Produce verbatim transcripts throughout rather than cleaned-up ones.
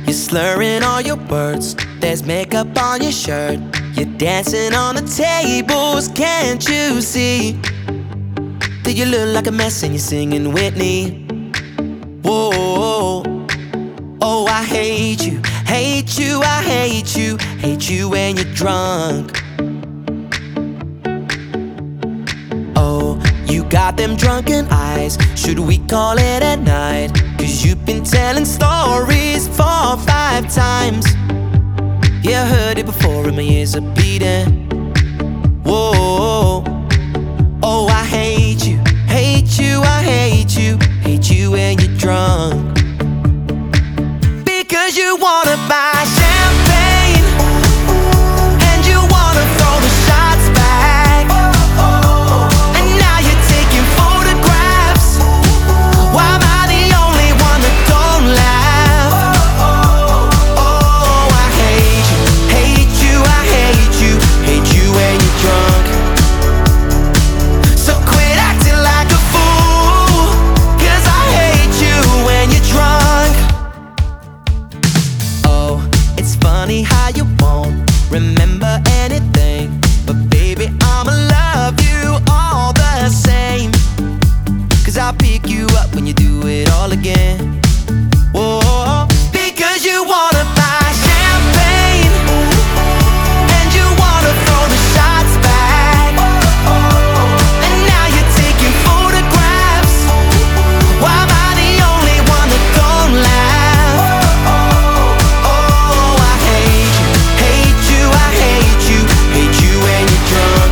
You're slurring all your words, there's makeup on your shirt. You're dancing on the tables, can't you see that you look like a mess and you're singing Whitney? Whoa, oh, I hate you, hate you, I hate you, hate you when you're drunk. Oh, you got them drunken eyes, should we call it a night? Cause you've been telling stories four or five times. Yeah, I heard it before and my ears are bleeding. Whoa, oh, I hate you, hate you, I hate you, hate you when you're drunk. Because you wanna buy champagne and you wanna throw the shots back, and now you're taking photographs. Why am I the only one that don't laugh? Oh, I hate you, hate you, I hate you, hate you when you're drunk. So quit acting like a fool, cause I hate you when you're drunk. Oh, it's funny how you won't remember anything, but baby, I'ma love you all the same. Cause I'll pick you up when you do it all again. Whoa, because you wanna buy champagne and you wanna throw the shots back, and now you're taking photographs. Why am I the only one that don't laugh? Oh, I hate you, hate you, I hate you, hate you when you're drunk.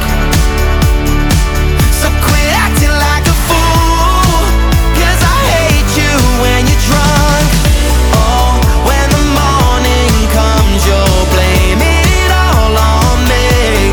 So quit acting like a fool, cause I hate you when you're drunk. Oh, when the morning comes, you'll blame it all on me,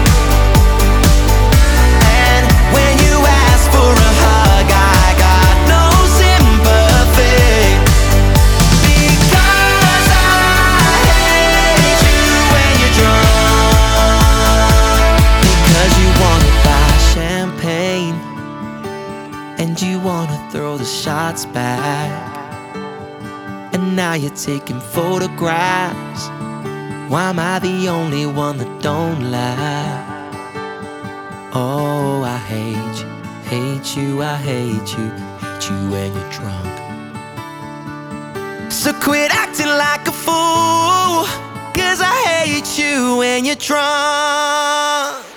and when you ask for a hug, I got no sympathy. Because I hate you when you're drunk. Because you wanna buy champagne and you wanna throw the shots back, and now you're taking photographs. Why am I the only one that don't laugh? Oh, I hate you, hate you, I hate you, hate you when you're drunk. So quit acting like a fool, cause I hate you when you're drunk.